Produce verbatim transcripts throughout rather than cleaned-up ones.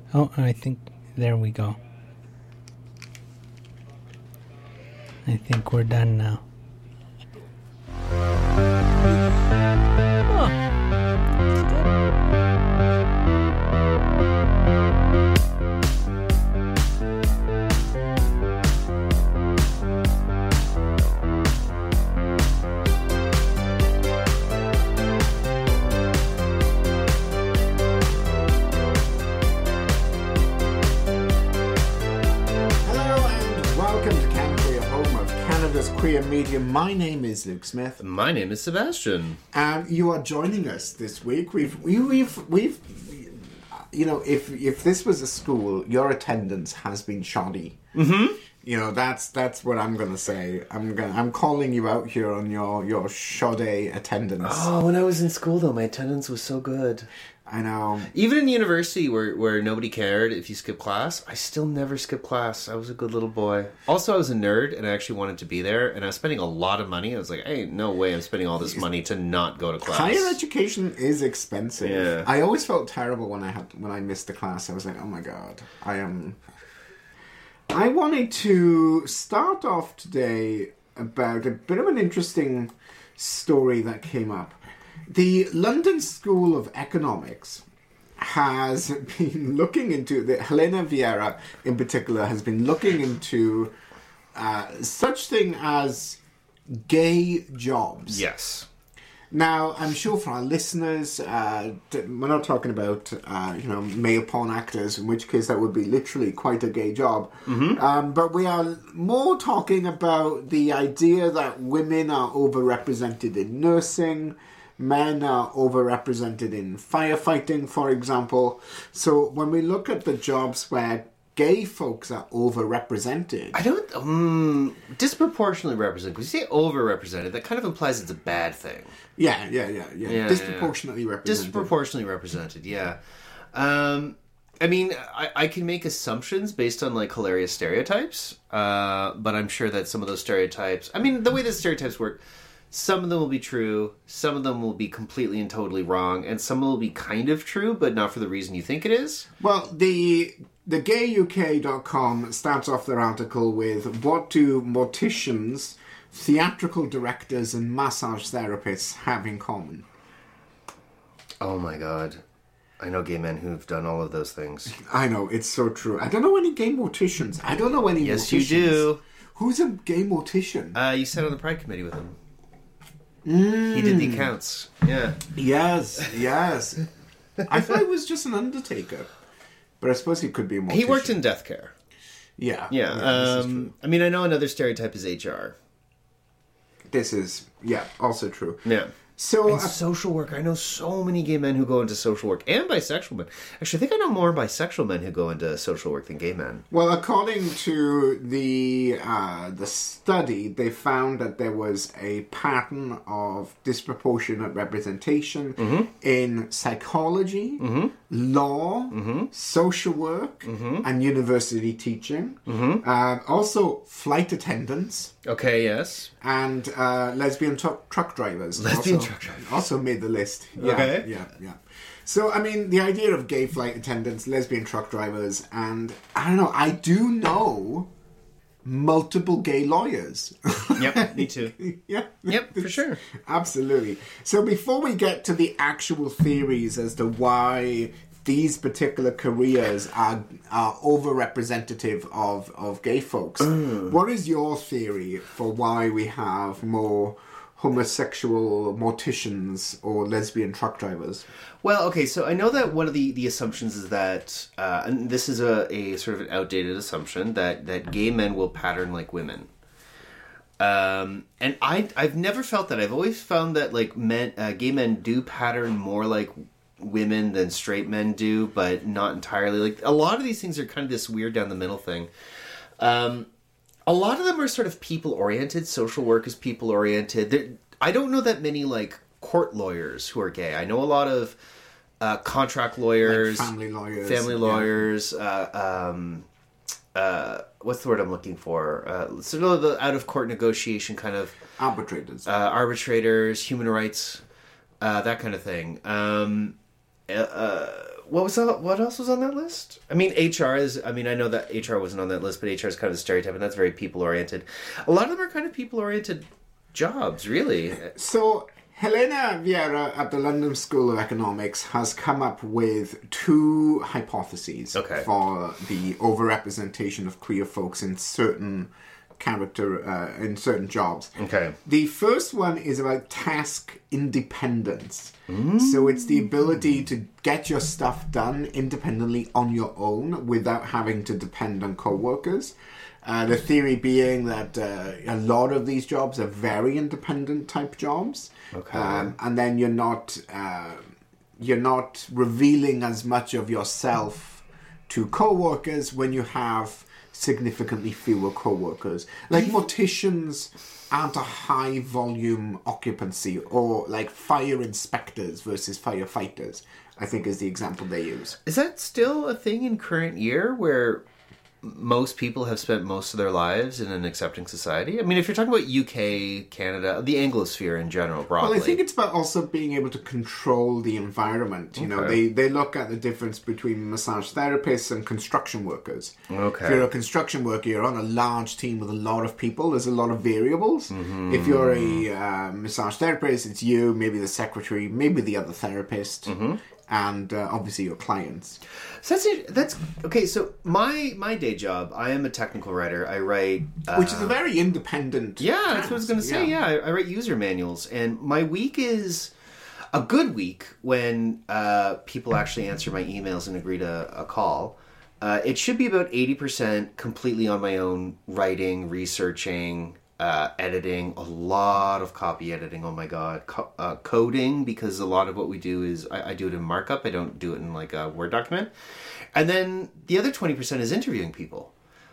Oh, I think there we go. I think we're done now. Oh, that's good. Queer Media. My name is Luke Smith. My name is Sebastian. And you are joining us this week. We've, we, we've, we've, you know, if if this was a school, your attendance has been shoddy. Mm-hmm. You know, that's that's what I'm gonna say. I'm gonna, I'm calling you out here on your your shoddy attendance. Oh, when I was in school, though, my attendance was so good. I know. Even in university, where where nobody cared if you skipped class, I still never skipped class. I was a good little boy. Also, I was a nerd, and I actually wanted to be there, and I was spending a lot of money. I was like, hey, no way I'm spending all this money to not go to class. Higher education is expensive. Yeah. I always felt terrible when I had when I missed the class. I was like, oh my god, I am... I wanted to start off today about a bit of an interesting story that came up. The London School of Economics has been looking into, the, Helena Vieira in particular has been looking into uh, such thing as gay jobs. Yes. Now, I'm sure for our listeners, uh, we're not talking about, uh, you know, male porn actors, in which case that would be literally quite a gay job. Mm-hmm. Um, but we are more talking about the idea that women are overrepresented in nursing, men are overrepresented in firefighting, for example. So when we look at the jobs where gay folks are overrepresented... I don't... Um, disproportionately represented. Because you say overrepresented, that kind of implies it's a bad thing. Yeah, yeah, yeah, yeah. yeah Disproportionately yeah. represented. Disproportionately represented, yeah. Um, I mean, I, I can make assumptions based on, like, hilarious stereotypes. Uh, but I'm sure that some of those stereotypes... I mean, the way that stereotypes work... Some of them will be true, some of them will be completely and totally wrong, and some will be kind of true, but not for the reason you think it is. Well, the the gay U K dot com starts off their article with, what do morticians, theatrical directors, and massage therapists have in common? Oh my god. I know gay men who've done all of those things. I know, it's so true. I don't know any gay morticians. I don't know any yes, morticians. Yes, you do. Who's a gay mortician? Uh, you sat on the Pride Committee with him. Mm. He did the accounts. Yeah. Yes, yes. I thought he was just an undertaker. But I suppose he could be a mortician. He worked in death care. Yeah. Yeah. yeah um, I mean, I know another stereotype is H R. This is, yeah, also true. Yeah. So, and uh, social work. I know so many gay men who go into social work, and bisexual men. Actually, I think I know more bisexual men who go into social work than gay men. Well, according to the uh, the study, they found that there was a pattern of disproportionate representation mm-hmm. in psychology, mm-hmm. law, mm-hmm. social work, mm-hmm. and university teaching. Mm-hmm. Uh, also, flight attendants. Okay, yes. And uh, lesbian tr- truck drivers. Lesbian also, truck drivers. Also made the list. Yeah, okay. Yeah, yeah. So, I mean, the idea of gay flight attendants, lesbian truck drivers, and, I don't know, I do know multiple gay lawyers. Yep, me too. Yeah. Yep, for sure. Absolutely. So before we get to the actual theories as to why these particular careers are are overrepresentative of, of gay folks, Mm. what is your theory for why we have more homosexual morticians or lesbian truck drivers? Well, okay, so I know that one of the, the assumptions is that, uh, and this is a, a sort of an outdated assumption, that, that gay men will pattern like women. Um, and I, I've never felt that. I've always found that, like, men, uh, gay men do pattern more like women than straight men do, but not entirely. Like, a lot of these things are kind of this weird down the middle thing. Um, a lot of them are sort of people-oriented. Social work is people-oriented. I don't know that many, like, court lawyers who are gay. I know a lot of uh, contract lawyers, like family lawyers, family lawyers. Yeah. Uh, um, uh, what's the word I'm looking for? Uh, sort of the out of court negotiation kind of arbitrators, uh, arbitrators, human rights, uh, that kind of thing. Um, uh, what was that, what else was on that list? I mean, H R is. I mean, I know that H R wasn't on that list, but H R is kind of a stereotype, and that's very people oriented. A lot of them are kind of people oriented jobs, really. So Helena Vieira at the London School of Economics has come up with two hypotheses Okay. for the overrepresentation of queer folks in certain character uh, in certain jobs. Okay. The first one is about task independence. So it's the ability to get your stuff done independently on your own without having to depend on co-workers. Uh, the theory being that uh, a lot of these jobs are very independent type jobs. Okay. Um, and then you're not uh, you're not revealing as much of yourself to co-workers when you have significantly fewer co-workers. Like morticians aren't a high volume occupancy, or like fire inspectors versus firefighters, I think is the example they use. Is that still a thing in current year where most people have spent most of their lives in an accepting society? I mean, if you're talking about U K, Canada, the Anglosphere in general, broadly. Well, I think it's about also being able to control the environment. You know, Okay. they, they look at the difference between massage therapists and construction workers. Okay. If you're a construction worker, you're on a large team with a lot of people. There's a lot of variables. Mm-hmm. If you're a uh, massage therapist, it's you, maybe the secretary, maybe the other therapist, mm-hmm. and uh, obviously your clients. So that's it. That's okay. So my my day job, I am a technical writer. I write, uh, Which is a very independent yeah, that's task. what I was going to say. Yeah, I, I write user manuals, and my week is a good week when uh, people actually answer my emails and agree to a call. Uh, it should be about eighty percent completely on my own, writing, researching, uh, editing, a lot of copy editing. Oh my god, Co- uh, coding, because a lot of what we do is I, I do it in markup. I don't do it in like a Word document. And then the other twenty percent is interviewing people.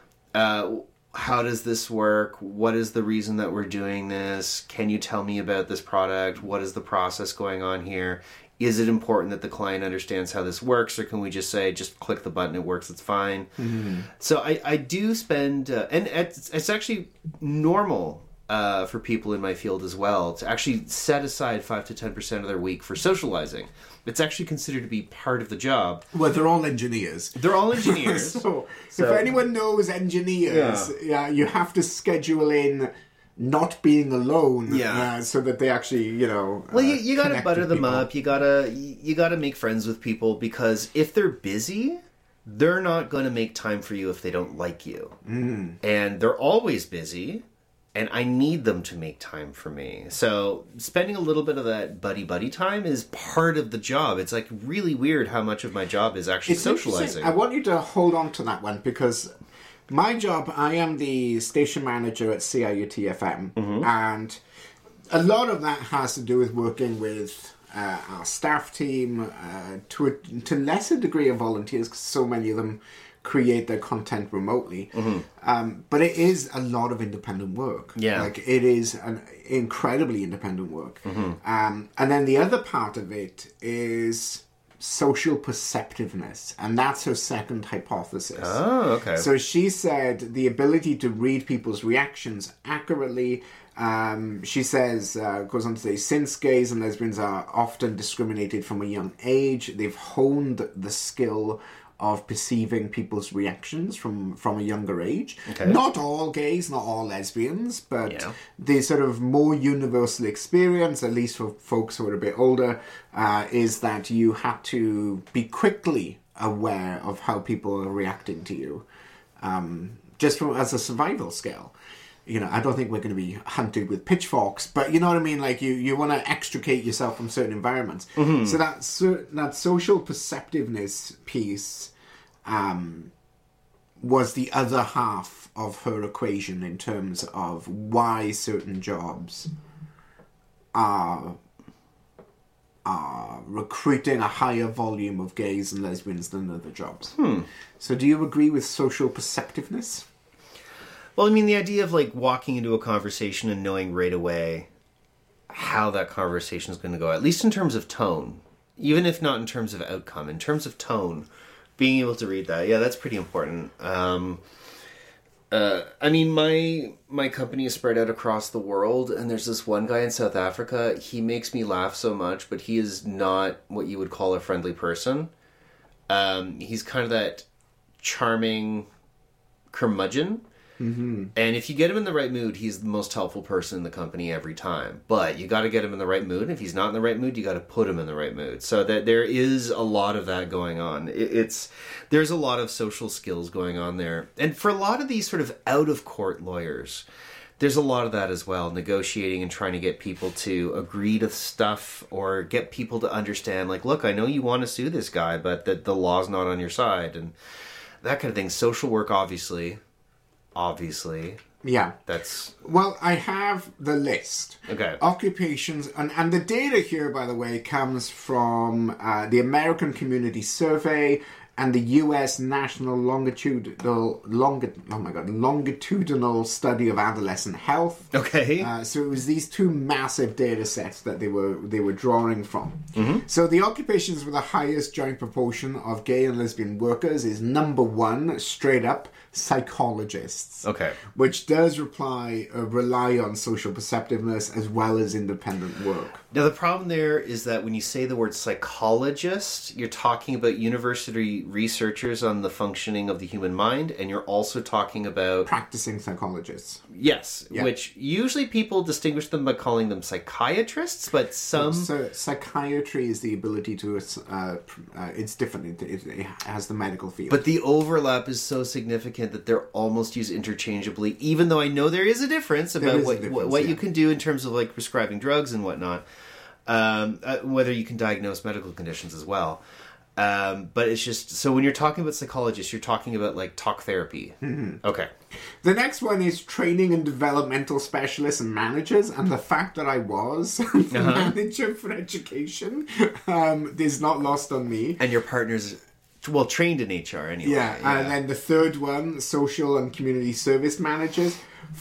Uh, how does this work? What is the reason that we're doing this? Can you tell me about this product? What is the process going on here? Is it important that the client understands how this works, or can we just say, just click the button, it works, it's fine? Mm-hmm. So I, I do spend, uh, and it's, it's actually normal uh, for people in my field as well to actually set aside five to ten percent of their week for socializing. It's actually considered to be part of the job. Well, they're all engineers. They're all engineers. so, So- if anyone knows engineers, Yeah. yeah, you have to schedule in not being alone, Yeah. uh, so that they actually, you know. Well, you, uh, you gotta connect butter with them people. up. You gotta you gotta make friends with people, because if they're busy, they're not going to make time for you if they don't like you. Mm. And they're always busy, and I need them to make time for me. So spending a little bit of that buddy buddy time is part of the job. It's like really weird how much of my job is actually It's socializing. interesting. I want you to hold on to that one, because my job, I am the station manager at C I U T F M, Mm-hmm. and a lot of that has to do with working with uh, our staff team, uh, to a to lesser degree of volunteers, because so many of them create their content remotely. Mm-hmm. Um, but it is a lot of independent work. Yeah. Like, it is an incredibly independent work. Mm-hmm. Um, and then the other part of it is social perceptiveness, and that's her second hypothesis. Oh, okay. So she said the ability to read people's reactions accurately. Um, she says, uh, goes on to say, since gays and lesbians are often discriminated from a young age, they've honed the skill of perceiving people's reactions from, from a younger age. Okay. Not all gays, not all lesbians, but Yeah. the sort of more universal experience, at least for folks who are a bit older, uh, is that you have to be quickly aware of how people are reacting to you, um, just from as a survival skill. You know, I don't think we're going to be hunted with pitchforks, but you know what I mean? Like, you, you want to extricate yourself from certain environments. Mm-hmm. So that, so that social perceptiveness piece um, was the other half of her equation in terms of why certain jobs are are recruiting a higher volume of gays and lesbians than other jobs. Hmm. So do you agree with social perceptiveness? Well, I mean, the idea of like walking into a conversation and knowing right away how that conversation is going to go, at least in terms of tone, even if not in terms of outcome, in terms of tone, being able to read that, yeah, that's pretty important. Um, uh, I mean, my my company is spread out across the world, and there's this one guy in South Africa. He makes me laugh so much, but he is not what you would call a friendly person. Um, he's kind of that charming curmudgeon. Mm-hmm. And if you get him in the right mood, he's the most helpful person in the company every time. But you got to get him in the right mood. If he's not in the right mood, you got to put him in the right mood. So that there is a lot of that going on. It, it's there's a lot of social skills going on there. And for a lot of these sort of out-of-court lawyers, there's a lot of that as well, negotiating and trying to get people to agree to stuff or get people to understand, like, look, I know you want to sue this guy, but that the law's not on your side and that kind of thing. Social work, obviously, obviously. Yeah. That's... Well, I have the list. Okay. Occupations, and, and the data here, by the way, comes from uh, the American Community Survey and the U S National Longitudinal, longi- oh my God, Longitudinal Study of Adolescent Health. Okay. Uh, so it was these two massive data sets that they were they were drawing from. Mm-hmm. So the occupations with the highest joint proportion of gay and lesbian workers is number one, straight up, psychologists. Okay. Which does reply, uh, rely on social perceptiveness as well as independent work. Now, the problem there is that when you say the word psychologist, you're talking about university researchers on the functioning of the human mind, and you're also talking about... Practicing psychologists. Yes, Yeah. which usually people distinguish them by calling them psychiatrists, but some... So psychiatry is the ability to... Uh, uh, it's different. It, it, it has the medical field. But the overlap is so significant that they're almost used interchangeably, even though I know there is a difference about is a what, difference, what yeah. you can do in terms of like prescribing drugs and whatnot. Um, uh, whether you can diagnose medical conditions as well. Um, but it's just, so when you're talking about psychologists, you're talking about like talk therapy. Mm-hmm. Okay. The next one is training and developmental specialists and managers, and the fact that I was the Uh-huh. manager for education um, is not lost on me. And your partner's, well, trained in H R anyway. Yeah, and then the third one, social and community service managers.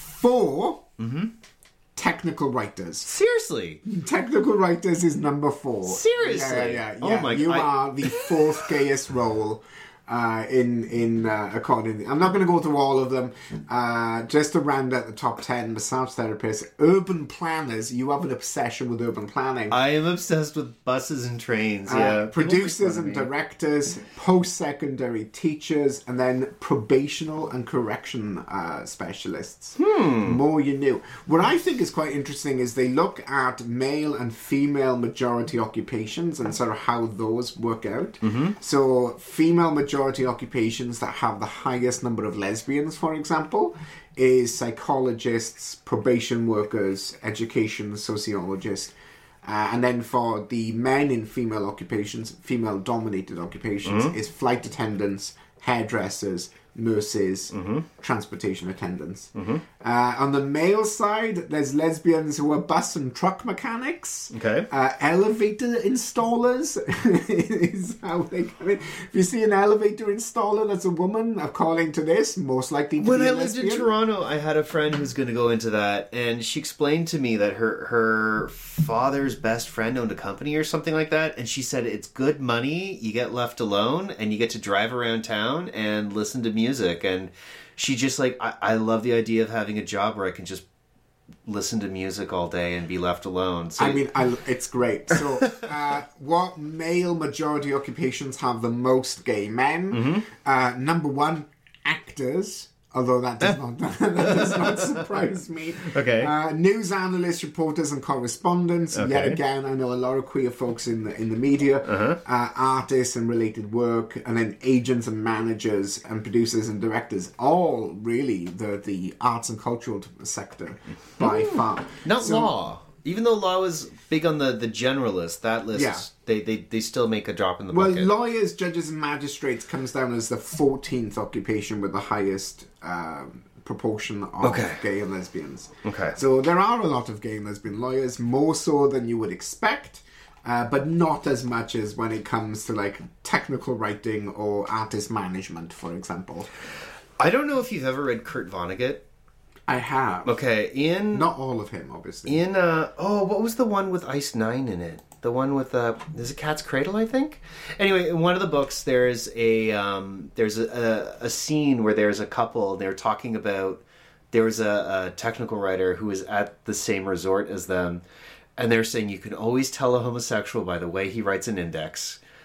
Four, Mm-hmm. technical writers. Seriously? Technical writers is number four. Seriously? Yeah, yeah, yeah. Oh my- You I- are the fourth gayest role uh, in in uh, according. I'm not going to go through all of them. Uh, just to round out the top ten: massage therapists, urban planners. You have an obsession with urban planning. I am obsessed with buses and trains, Uh, yeah. People producers make and fun of me. directors, post-secondary teachers, and then probational and correction uh, specialists. Hmm. More you knew. What I think is quite interesting is they look at male and female majority occupations and sort of how those work out. Mm-hmm. So female majority occupations that have the highest number of lesbians, for example, is psychologists, probation workers, education sociologists. Uh, and then for the men in female occupations, female-dominated occupations, Mm-hmm. is flight attendants, hairdressers, nurses, Mm-hmm. transportation attendants. Uh, on the male side, there's lesbians who are bus and truck mechanics. Okay. Uh, elevator installers is how they come in. If you see an elevator installer that's a woman, according to this, most likely to When be I a lived in lesbian. Toronto, I had a friend who's going to go into that, and she explained to me that her her father's best friend owned a company or something like that, and she said it's good money, you get left alone, and you get to drive around town and listen to music, and she just like, I, I love the idea of having a job where I can just listen to music all day and be left alone. So, I mean, I, it's great. So, uh, what male majority occupations have the most gay men? Mm-hmm. Uh, number one, actors. Although that does not that does not surprise me. Okay. Uh, news analysts, reporters, and correspondents. Yet Okay. again, I know a lot of queer folks in the in the media. Uh-huh. Uh, artists and related work, and then agents and managers and producers and directors. All really the the arts and cultural sector by far. not So- law. Even though law is big on the, the generalist, that list, Yeah. they, they, they still make a drop in the Well, bucket. lawyers, judges, and magistrates comes down as the fourteenth occupation with the highest um, proportion of Okay. gay and lesbians. Okay. So there are a lot of gay and lesbian lawyers, more so than you would expect, uh, but not as much as when it comes to like technical writing or artist management, for example. I don't know if you've ever read Kurt Vonnegut. I have. Okay, in... Not all of him, obviously. In, uh, oh, what was the one with Ice Nine in it? The one with, uh, there's a Cat's Cradle, I think? Anyway, in one of the books, there's a, um, there's a, a, a scene where there's a couple, they're talking about, there was a, a technical writer who was at the same resort as them, and they're saying you can always tell a homosexual by the way he writes an index.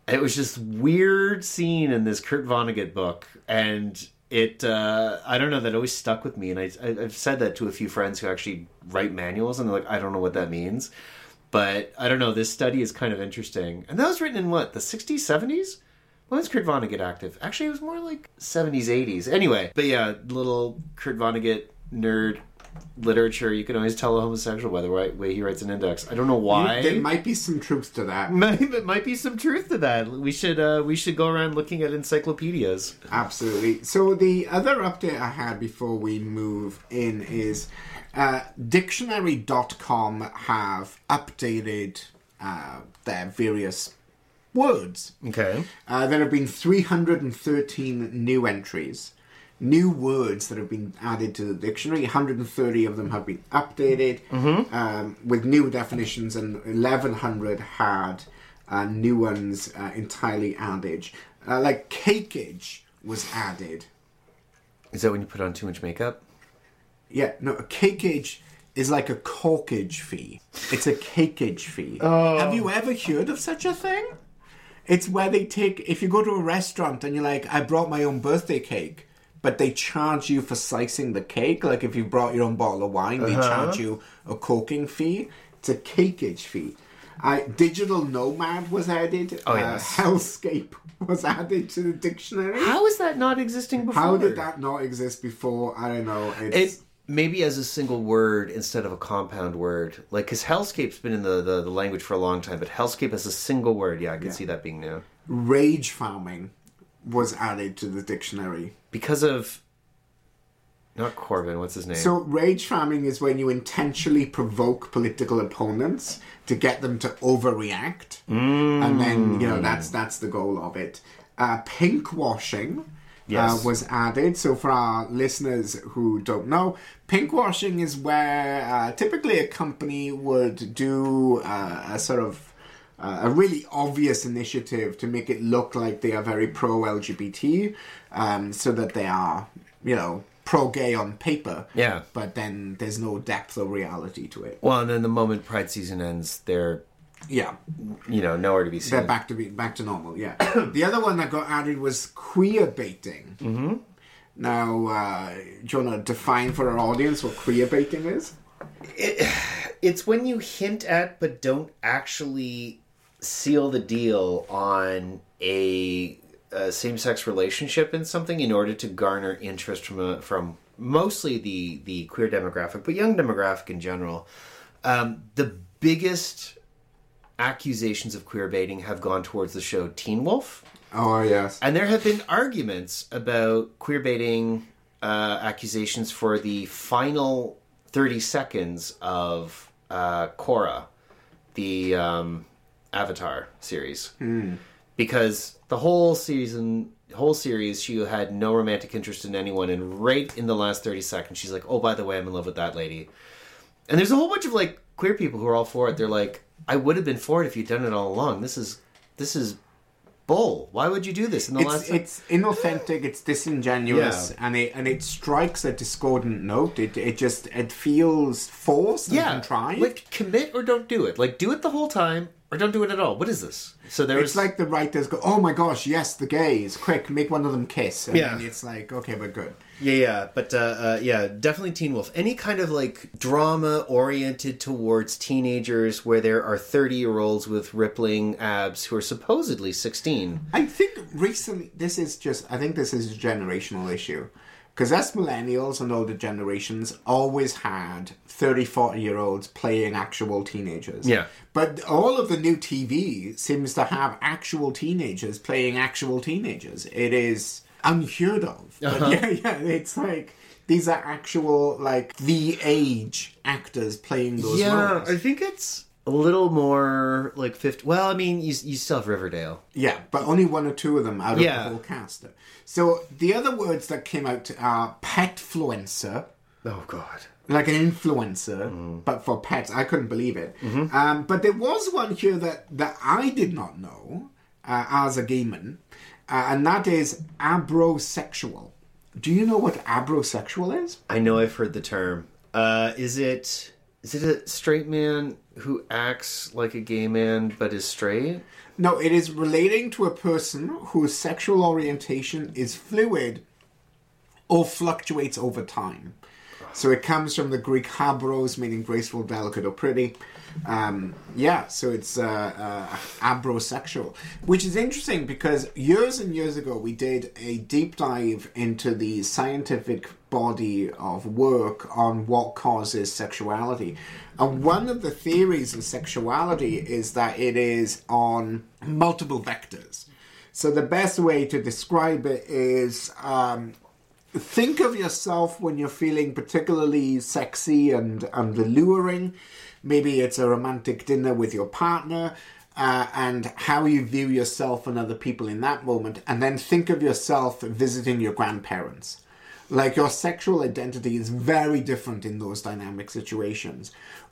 it was just weird scene in this Kurt Vonnegut book, and it, uh, I don't know, that always stuck with me, and I, I, I've said that to a few friends who actually write manuals, and they're like, I don't know what that means, but I don't know, this study is kind of interesting. And that was written in, what, the sixties, seventies? When was Kurt Vonnegut active? Actually, it was more like seventies, eighties. Anyway, but yeah, little Kurt Vonnegut nerd literature, you can always tell a homosexual by the right way he writes an index. I don't know why. There might be some truth to that. Might, there might be some truth to that. We should uh, we should go around looking at encyclopedias. Absolutely. So the other update I had before we move in is uh, dictionary dot com have updated uh, their various words. Okay. Uh, there have been three hundred thirteen new entries. New words that have been added to the dictionary. one hundred thirty of them have been updated mm-hmm. um, with new definitions, and eleven hundred had uh, new ones uh, entirely added. Uh, like cakeage was added. Is that when you put on too much makeup? Yeah, no, a cakeage is like a corkage fee. It's a cakeage fee. Oh. Have you ever heard of such a thing? It's where they take, if you go to a restaurant and you're like, I brought my own birthday cake, but they charge you for slicing the cake. Like if you brought your own bottle of wine, they uh-huh. charge you a corking fee. It's a cakeage fee. Uh, Digital Nomad was added. Oh, uh, yes. Hellscape was added to the dictionary. How is that not existing before? How did that not exist before? I don't know. It's... It, maybe as a single word instead of a compound word. Like, because Hellscape's been in the, the, the language for a long time, but Hellscape as a single word, yeah, I can yeah. see that being new. Rage farming was added to the dictionary. Because of... Not Corbyn, what's his name? So rage farming is when you intentionally provoke political opponents to get them to overreact. Mm. And then, you know, that's that's the goal of it. Uh, pinkwashing yes. uh, was added. So for our listeners who don't know, pinkwashing is where uh, typically a company would do uh, a sort of uh, a really obvious initiative to make it look like they are very pro-L G B T, um, so that they are, you know, pro-gay on paper, yeah, but then there's no depth or reality to it. Well, and then the moment Pride season ends, they're, yeah, you know, nowhere to be seen. They're back to be back to normal. Yeah. The other one that got added was queer baiting. Mm-hmm. Now, uh, do you want to define for our audience what queer baiting is? It, it's when you hint at but don't actually seal the deal on a a same-sex relationship in something in order to garner interest from a, from mostly the, the queer demographic, but young demographic in general. Um, the biggest accusations of queer baiting have gone towards the show Teen Wolf. Oh, yes. And there have been arguments about queer baiting uh, accusations for the final thirty seconds of uh, Korra, the um, Avatar series. Mm. Because the whole season, whole series, she had no romantic interest in anyone, and right in the last thirty seconds, she's like, "Oh, by the way, I'm in love with that lady." And there's a whole bunch of like queer people who are all for it. They're like, "I would have been for it if you'd done it all along. This is, this is bull. Why would you do this in the it's, last?" It's inauthentic. It's disingenuous, yeah. and it and it strikes a discordant note. It it just it feels forced and yeah. contrived. Like, commit or don't do it. Like, do it the whole time. Or don't do it at all. What is this? So there's It's like the writers go, oh my gosh, yes, the gays. Quick, make one of them kiss. And yeah. then it's like, okay, but good. Yeah, yeah. But, uh, uh, yeah, definitely Teen Wolf. Any kind of, like, drama oriented towards teenagers where there are thirty-year-olds with rippling abs who are supposedly sixteen. I think recently, this is just, I think this is a generational issue. Because us millennials and older generations always had thirty, forty-year-olds playing actual teenagers. Yeah. But all of the new T V seems to have actual teenagers playing actual teenagers. It is unheard of. But uh-huh. yeah, yeah, it's like, these are actual, like, the age actors playing those yeah, roles. I think it's a little more like fifty. Well, I mean, you, you still have Riverdale. Yeah, but only one or two of them out of yeah. the whole cast. So the other words that came out are petfluencer. Oh, God. Like an influencer, mm. but for pets. I couldn't believe it. Mm-hmm. Um, but there was one here that, that I did not know uh, as a gay man, uh, and that is abrosexual. Do you know what abrosexual is? I know I've heard the term. Uh, is it is it a straight man who acts like a gay man but is straight? No, it is relating to a person whose sexual orientation is fluid or fluctuates over time. So it comes from the Greek habros, meaning graceful, delicate, or pretty. Um, yeah, so it's uh, uh, abrosexual, which is interesting because years and years ago we did a deep dive into the scientific body of work on what causes sexuality. And one of the theories of sexuality is that it is on multiple vectors. So the best way to describe it is... Um, think of yourself when you're feeling particularly sexy and, and alluring. Maybe it's a romantic dinner with your partner, uh, and how you view yourself and other people in that moment. And then think of yourself visiting your grandparents. Like, your sexual identity is very different in those dynamic situations.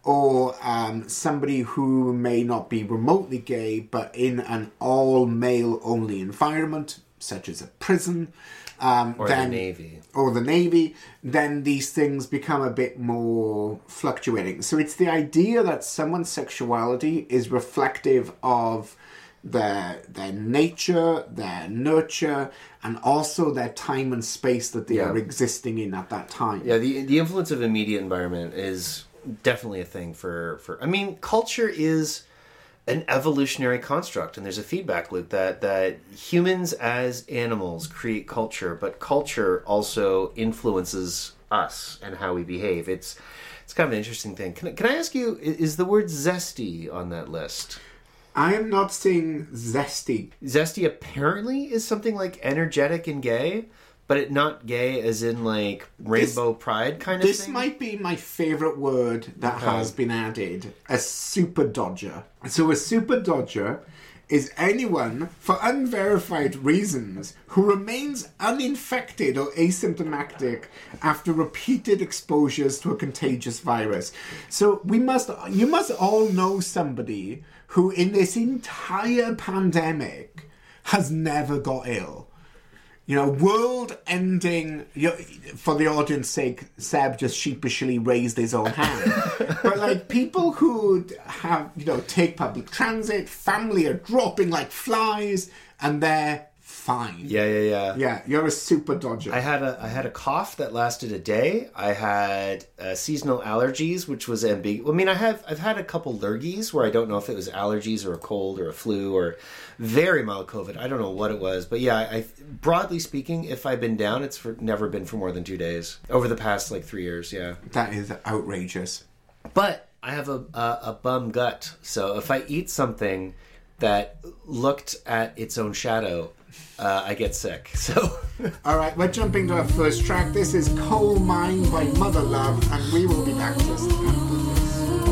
Or um, somebody who may not be remotely gay, but in an all-male-only environment, such as a prison. Um, or then, the Navy. Or the Navy, then these things become a bit more fluctuating. So it's the idea that someone's sexuality is reflective of their their nature, their nurture, and also their time and space that they Yeah. are existing in at that time. Yeah, the the influence of immediate environment is definitely a thing for... for I mean, culture is... an evolutionary construct, and there's a feedback loop that that humans as animals create culture, but culture also influences us and how we behave. It's it's kind of an interesting thing. Can, can I ask you, is the word zesty on that list? I am not saying zesty. Zesty apparently is something like energetic and gay, but it not gay as in like rainbow this, pride kind of this thing? This might be my favourite word that okay. has been added. A super dodger. So a super dodger is anyone, for unverified reasons, who remains uninfected or asymptomatic after repeated exposures to a contagious virus. So we must, you must all know somebody who in this entire pandemic has never got ill. You know, world-ending... For the audience's sake, Seb just sheepishly raised his own hand. But, like, people who have, you know, take public transit, family are dropping like flies, and they're fine. Yeah, yeah, yeah. Yeah, you're a super dodger. I had a I had a cough that lasted a day. I had uh, seasonal allergies, which was ambiguous. I mean, I have I've had a couple lurgies where I don't know if it was allergies or a cold or a flu or very mild COVID. I don't know what it was, but yeah, I broadly speaking, if I've been down, it's for, never been for more than two days over the past like three years. Yeah, that is outrageous. But I have a a, a bum gut, so if I eat something that looked at its own shadow, Uh, I get sick, so... All right, we're jumping to our first track. This is Coal Mine by Mother Love, and we will be back just after this.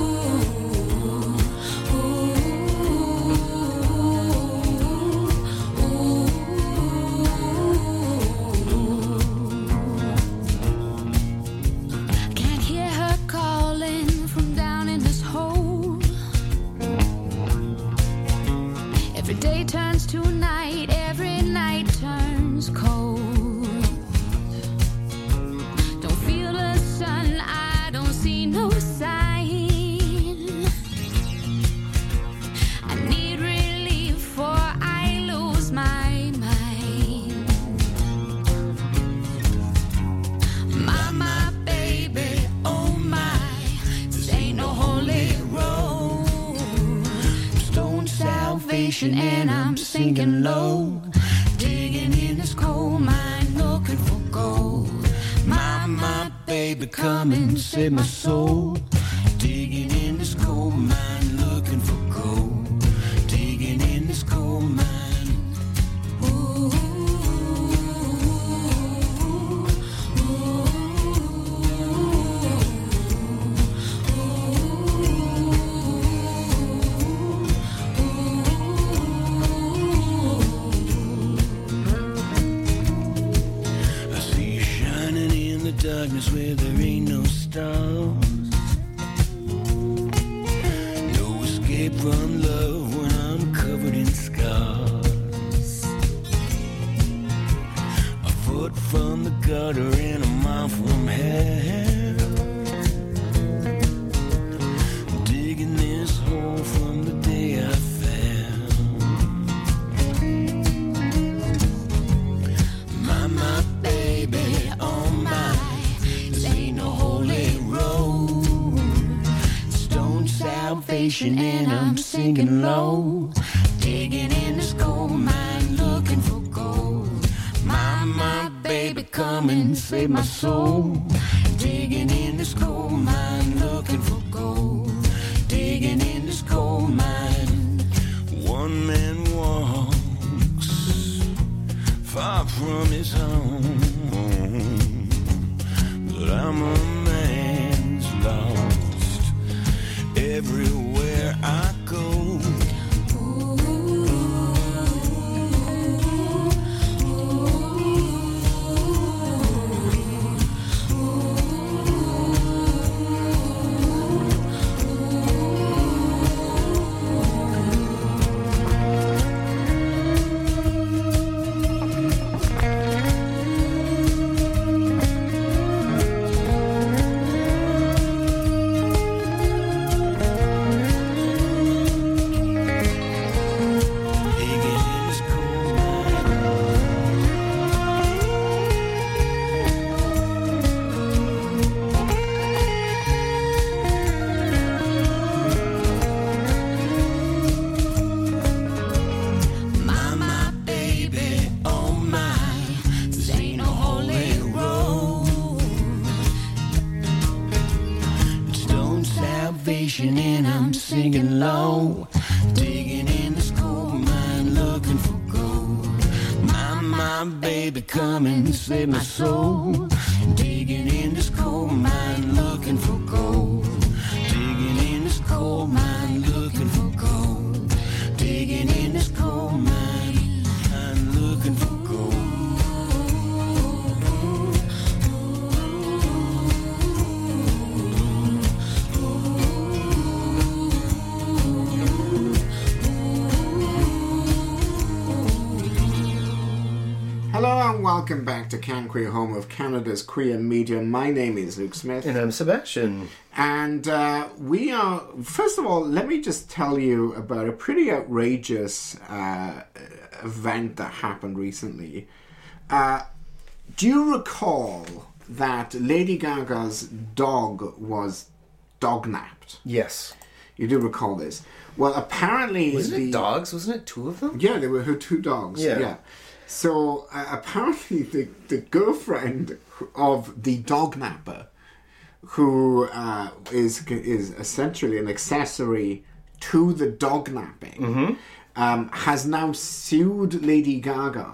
Can't hear her calling from down in this hole. Every day turns to night, every night turns cold. Don't feel the sun, I don't see no sign. I need relief or I lose my mind. My, my baby, oh my, this ain't no holy road. Stone salvation and I'm sinking low. Digging in this coal mine, looking for gold. My, my baby, come and save my soul. Digging in this coal mine, looking for gold. Digging in this coal mine. Ooh, ooh, darkness where there ain't no stars. No escape from love when I'm covered in scars. A foot from the gutter and a mile from hell. Digging this whole from the day I fell. My, my baby, oh my, this ain't no holy road. Stone salvation and I'm sinking low. Digging in this coal mine looking for gold. My, my baby, come and save my soul. Digging in this coal mine looking for gold. Digging in this coal mine. One man walks far from his home, but I'm a man's lost everywhere I go. And I'm singing low, digging in this coal mine looking for gold. My, my baby, come and save my soul. Digging in this coal mine looking for gold. Digging in this coal mine looking for gold. Digging in this coal mine, I'm looking for gold. Hello and welcome back to Can Queer, home of Canada's queer media. My name is Luke Smith. And I'm Sebastian. And uh, we are, first of all, let me just tell you about a pretty outrageous uh, event that happened recently. Uh, do you recall that Lady Gaga's dog was dog-napped? Yes. You do recall this. Well, apparently... Wasn't the, it dogs? Wasn't it two of them? Yeah, they were her two dogs. Yeah. yeah. So uh, apparently the, the girlfriend of the dog napper, who uh, is is essentially an accessory to the dog napping, mm-hmm. um, has now sued Lady Gaga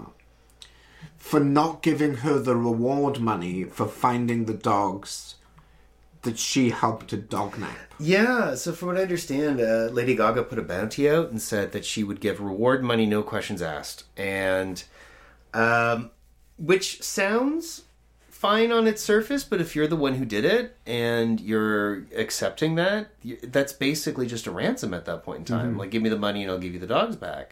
for not giving her the reward money for finding the dogs that she helped to dog nap. Yeah, so from what I understand, uh, Lady Gaga put a bounty out and said that she would give reward money, no questions asked. And... Um, which sounds fine on its surface, but if you're the one who did it and you're accepting that, that's basically just a ransom at that point in time. Mm-hmm. Like, give me the money and I'll give you the dogs back.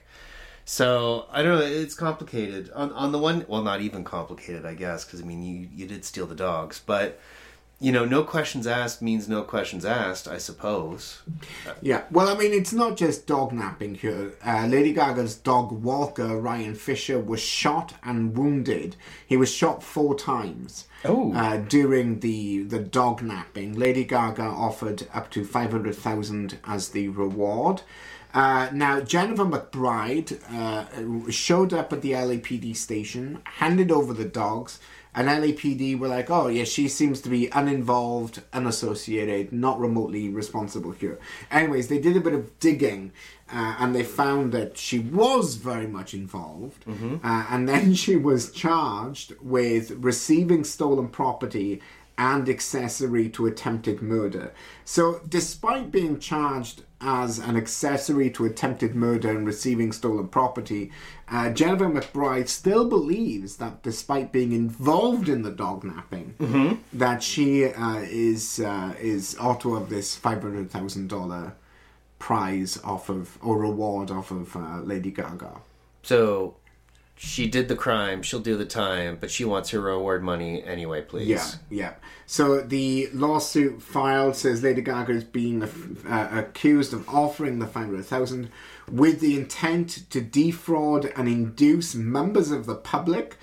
So, I don't know, it's complicated. On on the one, well, not even complicated, I guess, because, I mean, you, you did steal the dogs, but... You know, no questions asked means no questions asked, I suppose. Yeah, well, I mean, it's not just dog napping here. Uh, Lady Gaga's dog walker, Ryan Fisher, was shot and wounded. He was shot four times oh. uh, during the, the dog napping. Lady Gaga offered up to five hundred thousand dollars as the reward. Uh, now, Jennifer McBride uh, showed up at the L A P D station, handed over the dogs, and L A P D were like, oh, yeah, she seems to be uninvolved, unassociated, not remotely responsible here. Anyways, they did a bit of digging, uh, and they found that she was very much involved. Mm-hmm. Uh, and then she was charged with receiving stolen property and accessory to attempted murder. So, despite being charged as an accessory to attempted murder and receiving stolen property, uh, Jennifer McBride still believes that despite being involved in the dog napping, mm-hmm. that she uh, is uh, is ought to have this five hundred thousand dollars prize off of, or reward off of uh, Lady Gaga. So, she did the crime, she'll do the time, but she wants her reward money anyway, please. Yeah, yeah. So the lawsuit filed says Lady Gaga is being uh, accused of offering the five hundred thousand dollars with the intent to defraud and induce members of the public